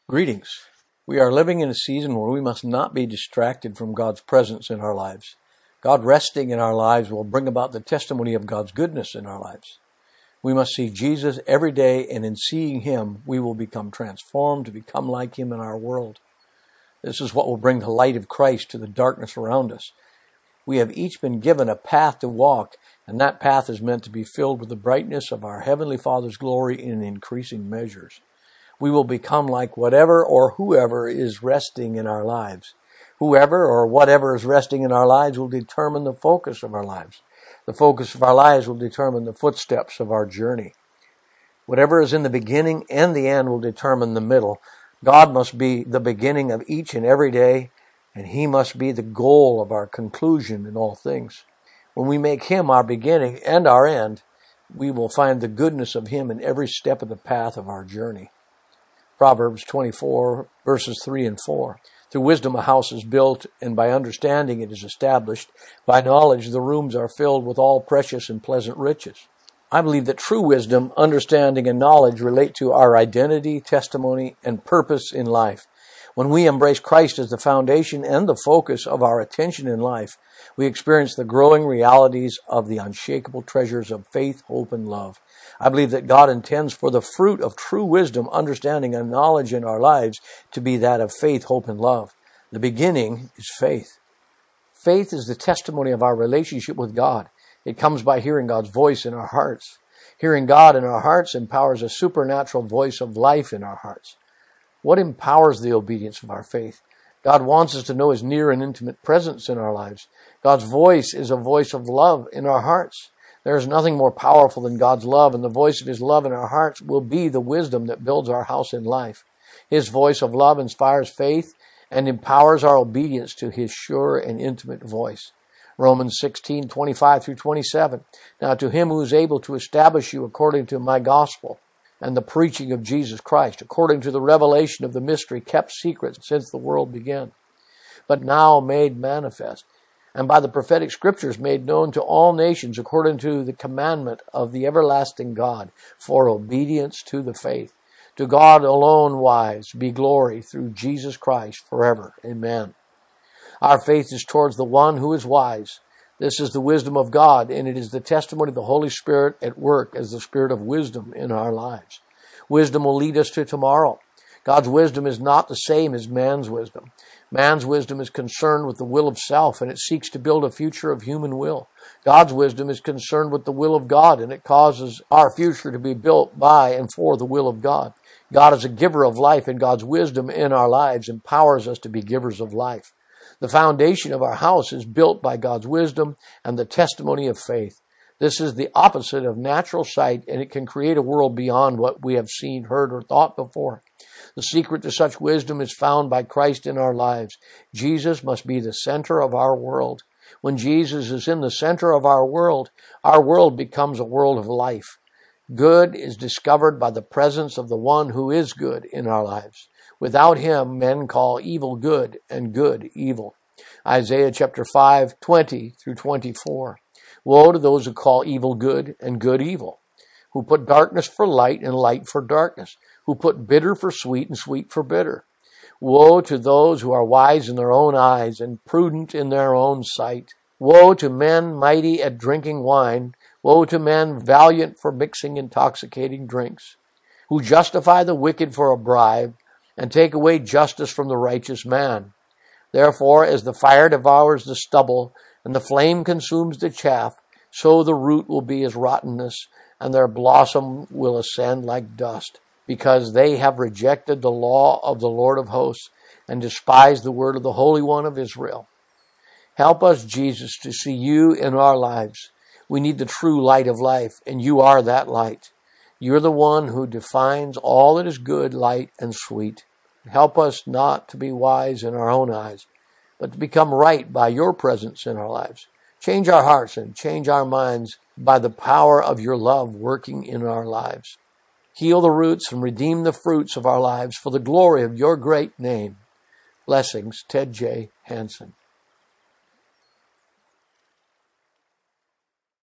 Greetings. We are living in a season where we must not be distracted from God's presence in our lives. God resting in our lives will bring about the testimony of God's goodness in our lives. We must see Jesus every day, and in seeing Him, we will become transformed to become like Him in our world. This is what will bring the light of Christ to the darkness around us. We have each been given a path to walk, and that path is meant to be filled with the brightness of our Heavenly Father's glory in increasing measures. We will become like whatever or whoever is resting in our lives. Whoever or whatever is resting in our lives will determine the focus of our lives. The focus of our lives will determine the footsteps of our journey. Whatever is in the beginning and the end will determine the middle. God must be the beginning of each and every day, and He must be the goal of our conclusion in all things. When we make Him our beginning and our end, we will find the goodness of Him in every step of the path of our journey. Proverbs 24, verses 3 and 4. Through wisdom a house is built, and by understanding it is established. By knowledge the rooms are filled with all precious and pleasant riches. I believe that true wisdom, understanding, and knowledge relate to our identity, testimony, and purpose in life. When we embrace Christ as the foundation and the focus of our attention in life, we experience the growing realities of the unshakable treasures of faith, hope, and love. I believe that God intends for the fruit of true wisdom, understanding, and knowledge in our lives to be that of faith, hope, and love. The beginning is faith. Faith is the testimony of our relationship with God. It comes by hearing God's voice in our hearts. Hearing God in our hearts empowers a supernatural voice of life in our hearts. What empowers the obedience of our faith? God wants us to know His near and intimate presence in our lives. God's voice is a voice of love in our hearts. There is nothing more powerful than God's love, and the voice of His love in our hearts will be the wisdom that builds our house in life. His voice of love inspires faith and empowers our obedience to His sure and intimate voice. Romans 16:25 through 27. Now to Him who is able to establish you according to my gospel and the preaching of Jesus Christ, according to the revelation of the mystery kept secret since the world began, but now made manifest, and by the prophetic scriptures made known to all nations according to the commandment of the everlasting God, for obedience to the faith. To God alone wise be glory through Jesus Christ forever. Amen. Our faith is towards the one who is wise. This is the wisdom of God, and it is the testimony of the Holy Spirit at work as the Spirit of wisdom in our lives. Wisdom will lead us to tomorrow. God's wisdom is not the same as man's wisdom. Man's wisdom is concerned with the will of self, and it seeks to build a future of human will. God's wisdom is concerned with the will of God, and it causes our future to be built by and for the will of God. God is a giver of life, and God's wisdom in our lives empowers us to be givers of life. The foundation of our house is built by God's wisdom and the testimony of faith. This is the opposite of natural sight, and it can create a world beyond what we have seen, heard, or thought before. The secret to such wisdom is found by Christ in our lives. Jesus must be the center of our world. When Jesus is in the center of our world becomes a world of life. Good is discovered by the presence of the one who is good in our lives. Without Him, men call evil good and good evil. Isaiah chapter 5:20 through 24. Woe to those who call evil good and good evil, who put darkness for light and light for darkness, who put bitter for sweet and sweet for bitter. Woe to those who are wise in their own eyes and prudent in their own sight. Woe to men mighty at drinking wine. Woe to men valiant for mixing intoxicating drinks, who justify the wicked for a bribe and take away justice from the righteous man. Therefore, as the fire devours the stubble and the flame consumes the chaff, so the root will be as rottenness, and their blossom will ascend like dust, because they have rejected the law of the Lord of hosts and despised the word of the Holy One of Israel. Help us, Jesus, to see You in our lives. We need the true light of life, and You are that light. You're the one who defines all that is good, light, and sweet. Help us not to be wise in our own eyes, but to become right by Your presence in our lives. Change our hearts and change our minds by the power of Your love working in our lives. Heal the roots and redeem the fruits of our lives for the glory of Your great name. Blessings, Ted J. Hansen.